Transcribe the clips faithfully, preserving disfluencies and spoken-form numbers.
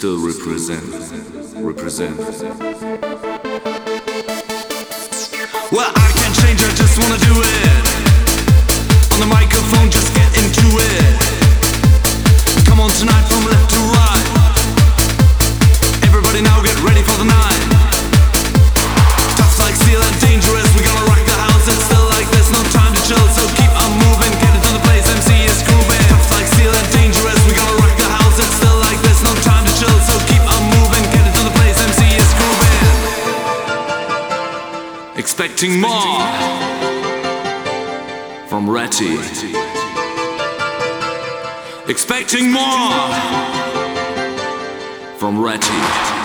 still represent, represent. Well, I can't change, I just wanna do it. On the microphone, just get into it. Come on tonight from left to right. Everybody now get ready for the night. Tough like steel and dangerous, we're gonna rock the house. It's still like there's no time to chill, so keep on moving, get into the place, M C is grooving. Tough like steel and dangerous, we're gonna rock the house. It's still like there's no time to chill, so keep on moving, get into the place, M C is grooving. Expecting more from Ratty. Expecting more from Ratty.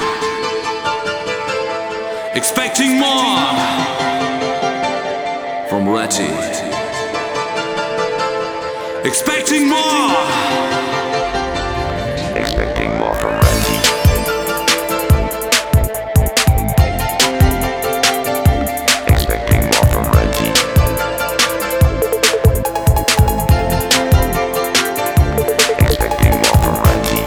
Expecting more from Ratty. Expecting more. Expecting more from Ratty. Expecting more from Ratty. Expecting more from Ratty.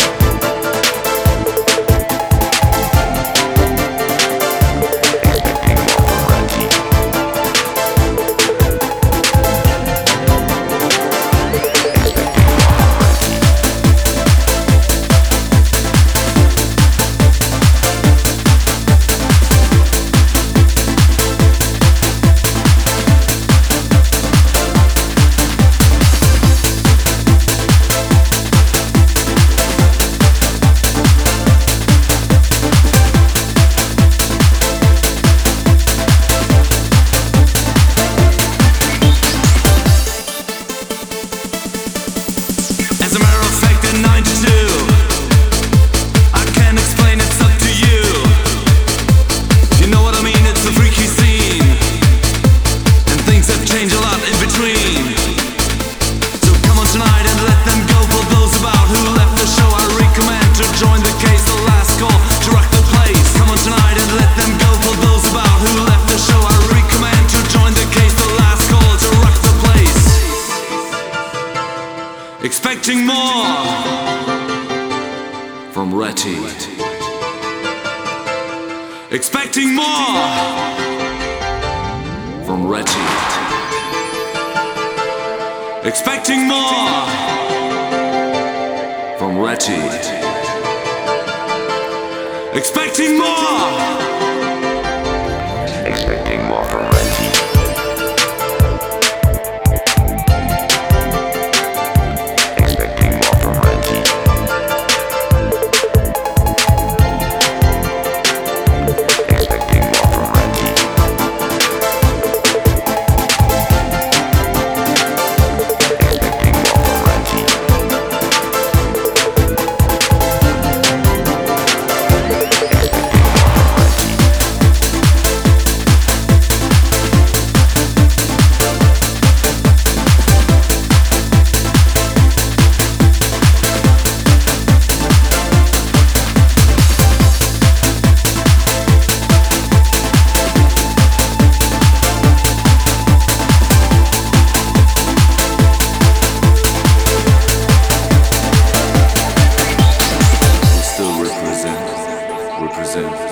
Expecting more from Ratty. Expecting more from Ratty. Expecting more from Ratty. Expecting more. Expecting more from Ratty. Represent.